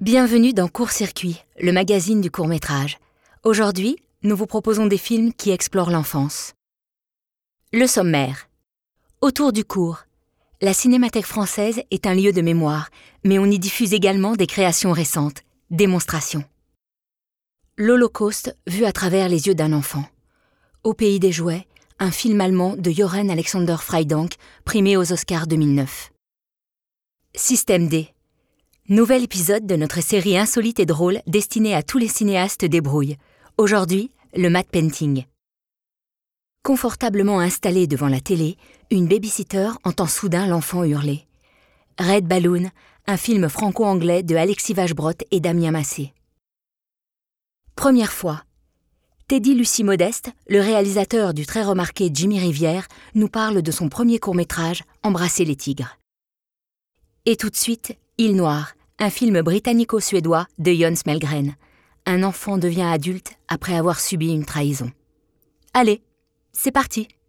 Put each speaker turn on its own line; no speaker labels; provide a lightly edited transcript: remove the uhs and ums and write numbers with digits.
Bienvenue dans Court-Circuit, le magazine du court-métrage. Aujourd'hui, nous vous proposons des films qui explorent l'enfance. Le sommaire. Autour du court. La Cinémathèque française est un lieu de mémoire, mais on y diffuse également des créations récentes, démonstrations. L'Holocauste vu à travers les yeux d'un enfant. Au pays des jouets, un film allemand de Johann Alexander Freydank, primé aux Oscars 2009. Système D. Nouvel épisode de notre série insolite et drôle destinée à tous les cinéastes débrouilles. Aujourd'hui, le matte painting. Confortablement installée devant la télé, une baby-sitter entend soudain l'enfant hurler. Red Balloon, un film franco-anglais de Alexis Vachebrot et Damien Massé. Première fois. Teddy Lucie Modeste, le réalisateur du très remarqué Jimmy Rivière, nous parle de son premier court-métrage « Embrasser les tigres ». Et tout de suite, Île Noire, un film britannico-suédois de Jon Smelgren. Un enfant devient adulte après avoir subi une trahison. Allez, c'est parti!